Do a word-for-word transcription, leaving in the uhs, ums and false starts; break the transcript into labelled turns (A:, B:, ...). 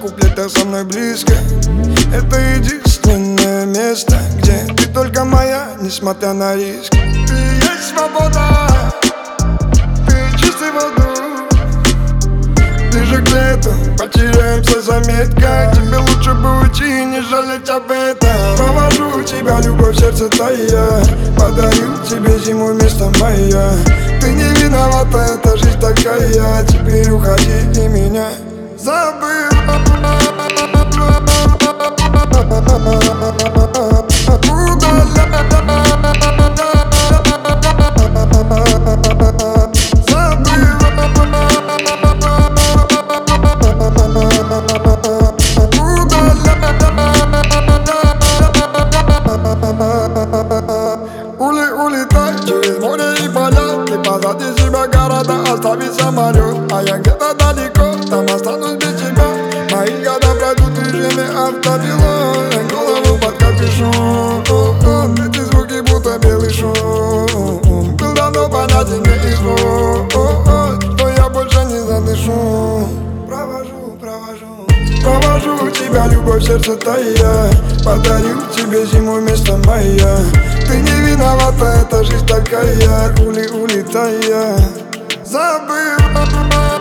A: куплетах со мной близко. Это единственное место, где ты только моя, несмотря на риск. Ты есть свобода, ты чистый воздух. Ближе к лету потеряемся в заметках. Тебе лучше бы уйти и не жалеть об этом. Провожу тебя, любовь, сердце тая. Подарю тебе зиму вместо мая. Ты не виновата, эта жизнь такая. Теперь уходи и меня забыл. Улетай через море и поля. Ты позади себя города, остави самолет. А я где-то далеко, там останусь без тебя. Мои года пройдут в режиме автопилот. Голову под капюшон, эти звуки будто белый шум. Был давно понятен мне и звук, что я больше не задышу. Провожу, провожу Провожу тебя, любовь, сердце тая. Подарю тебе зиму вместо мая. Ты не виновата, эта жизнь такая. Ули, улетая, забыл.